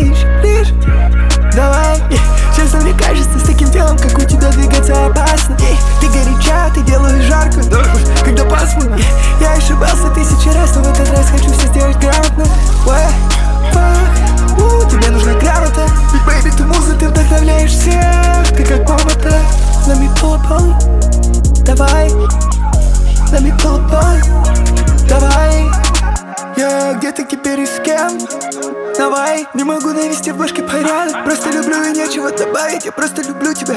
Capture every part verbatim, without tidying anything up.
еще ближе. Давай, честно, мне кажется, с таким телом, как у тебя, двигаться опасно. Ты горяча, ты делаешь жарко, когда пасмурно. Я ошибался тысячи раз, но в этот раз хочу все сделать грамотно. У, тебе нужна грамота. Ведь, бэйби, ты муза, ты вдохновляешь всех. Ты как помада. Let me pull up on you. Давай. Let me pull up on you. Давай. Я где ты теперь и с кем? Давай. Не могу навести в башке порядок. Просто люблю и нечего добавить. Я просто люблю тебя.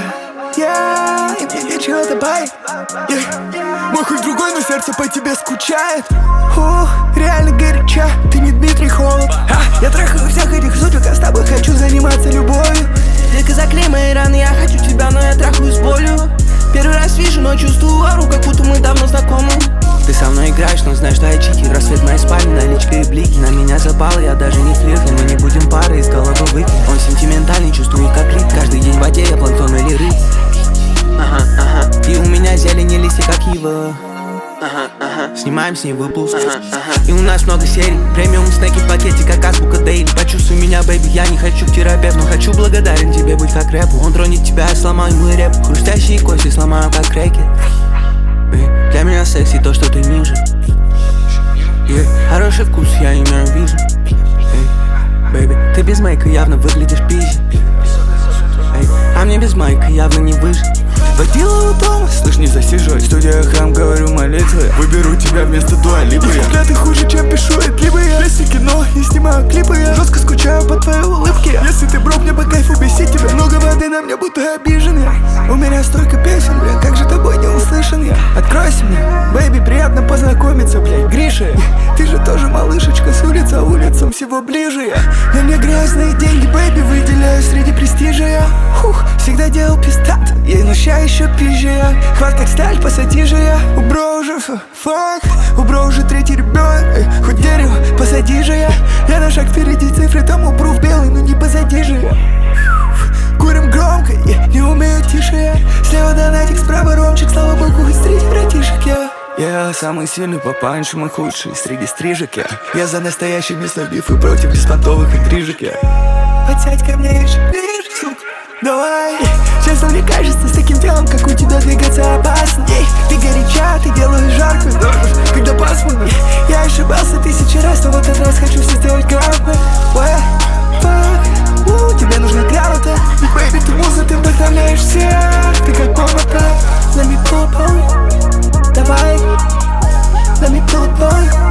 Я и мне нечего добавить. yeah. Мой хуй другой, но сердце по тебе скучает. Ух, реально горяча. Ты не Дмитрий Холод. а, Я трахаю всех этих сучек, а с тобой хочу заниматься любовью. Века заклей мои раны, я хочу тебя, но я трахаю с болью. Первый раз вижу, но чувствую ару, как будто мы давно знакомы. Ты со мной играешь, но знаешь, что я чики. Рассвет моей спальни, наличка и блики. На меня запало, я даже не флирт. Мы не будем пары, из головы выкинь. Он сентиментальный, чувствует как лик. Каждый день в воде, я планктон или рыб. Ага, ага. И у меня зелень и листья, как ива. Ага, ага. Снимаем с ней выпуск. Ага, ага. И у нас много серий. Премиум снеки в пакете, как азбука дейли. Почувствуй меня, бэйби, я не хочу к терапевту, но хочу благодарен тебе быть как рэпу. Он тронет тебя, я сломаю мой рэп. Хрустящие кости сломаю, как рэкет. Для меня секси то, что ты ниже. yeah. Хороший вкус, я имею вижу. hey. Бэйби, ты без мейка явно выглядишь пизже. hey. А мне без майка явно не выжить. Водила у дома, слышь, не засиживай. Студия храм, говорю молитвы. Выберу тебя вместо дуалипы. Я ты хуже, чем пишу и клипы. Если кино, не снимаю клипы. Я жестко скучаю по твоей улыбке. Если ты брок, мне по кайфу бесить тебя. Много воды на мне, будто обижен я. У меня столько песен, бля, как же тобой не услышан я. Откройся мне, бэйби, приятно познакомиться, блядь. Гриша, ты же тоже малышечка с улицы, а улицам всего ближе я. На мне грязные деньги, бэйби, выделяю среди престижа я. Хух, всегда делал пистат, ей но ща еще пизже я. Хват как сталь, посади же я. У бро уже фак, у бро уже третий ребенок. Хоть дерево, посади же я. Я на шаг впереди цифры, там упру в белый, но не позади же я. Курим громко, я не умею тише я. Слева донатик, справа ромчик, слава богу, хоть среди братишек я. Я самый сильный по панчу, мой худший среди стрижек я. Я за настоящий мясной-биф и против беспонтовых интрижек я. Подсядь ко мне еще ближе, сука. Давай, честно, мне кажется, с таким телом, как у тебя, двигаться опасно. Ты горяча, ты делаешь жарко, когда пасмурно. Я ошибался тысячи раз, но в этот раз хочу все сделать грамотно. У, тебе нужна грамота. Ведь, бэйби, ты муза, ты вдохновляешь всех. Ты как помада. Let me pull up on you. Давай, let me pull up on you.